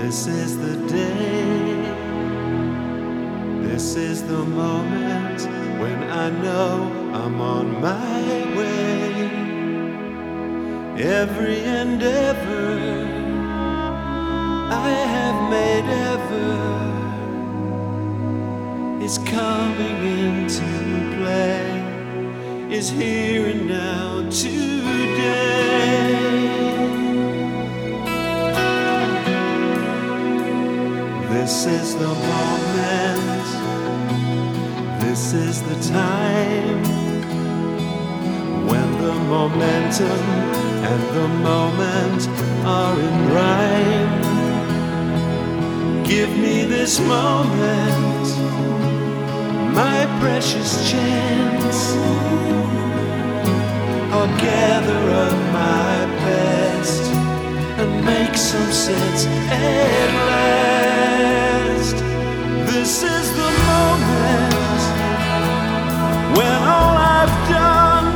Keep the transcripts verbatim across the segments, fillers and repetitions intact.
This is the day, this is the moment when I know I'm on my way. Every endeavor I have made ever is coming into play, is here and now today. This is the moment, this is the time when the momentum and the moment are in rhyme. Give me this moment, my precious chance. I'll gather up my best and make some sense at last. This is the moment when all I've done,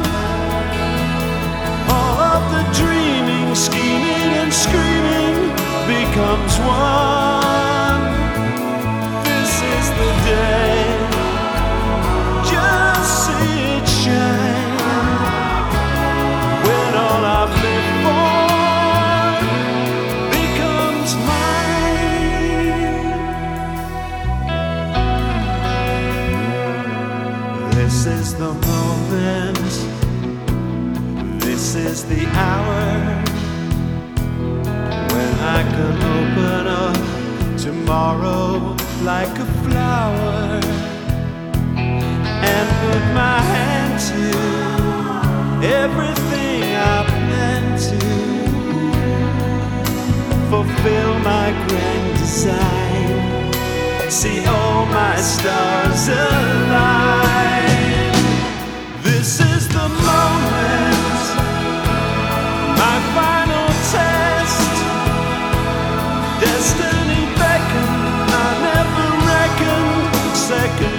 all of the dreaming, scheming and screaming becomes one. This is the day, just see it shine, when all I've lived for becomes mine. This is the moment, this is the hour when I can open up tomorrow like a flower and put my hand to everything I plan to, fulfill my grand design, see all my stars align. This is the moment, my final test. Destiny beckoned, I never reckoned second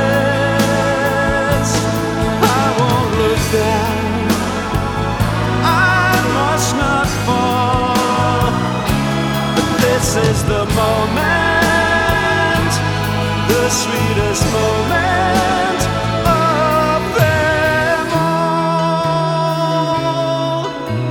best. I won't look down, I must not fall. But this is the moment, the sweetest moment of them all.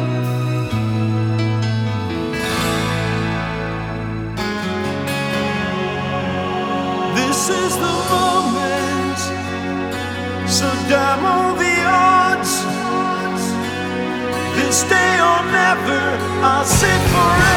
This is the moment, so damn all the odds. This day or never, I'll sit forever.